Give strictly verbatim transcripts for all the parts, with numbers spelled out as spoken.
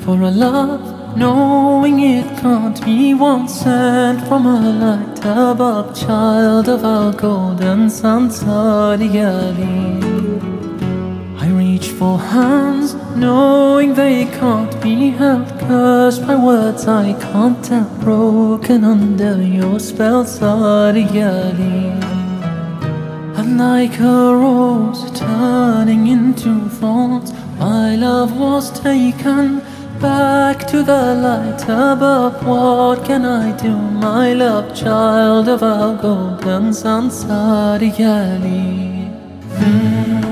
for a love, knowing it can't be one sent from a light above, child of our golden sun, Sadiali. I reach for hands, knowing they can't be held, cursed by words I can't tell, broken under your spell, Sadiali. And like a rose turning into thorns, my love was taken back to the light above. What can I do, my love, child of our golden sun, Sadiali? mm.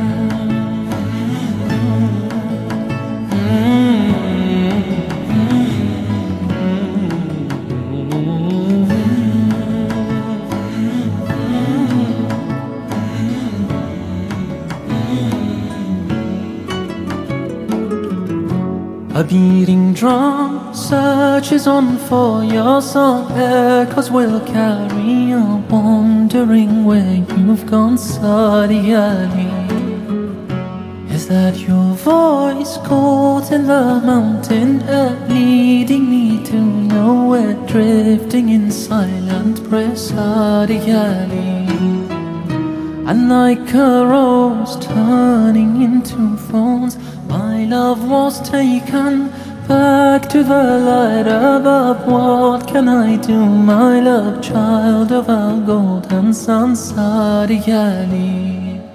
A beating drum searches on for your song, echoes will carry on, wondering where you've gone, Sadiali. Is that your voice caught in the mountain air, leading me to nowhere, drifting in silent prayer, Sadiali? And like a rose turning into thorns, my love was taken back to the light above. What can I do, my love, child of our golden sun, Sadiali?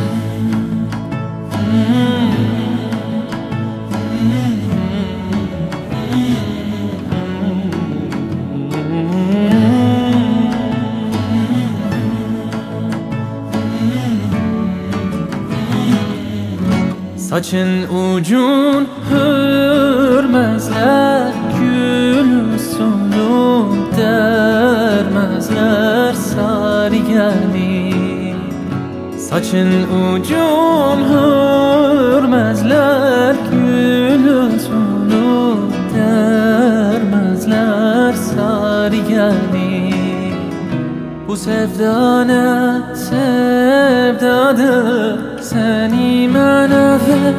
Saçın ucun hürmezler, gül sonu dermezler, Sadiali. Saçın ucun hürmezler, gül sonu dermezler, Sadiali. Bu sevda ne sevdadır, seni bana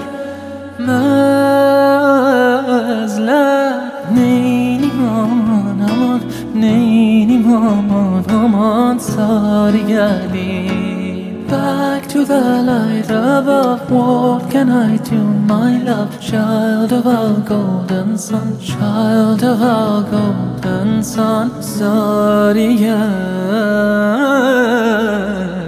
vermezler. Neynim aman aman, neynim aman aman, Sadiali. Back to the light above, what can I do, my love, child of our golden sun, child of our golden sun, Sadiali.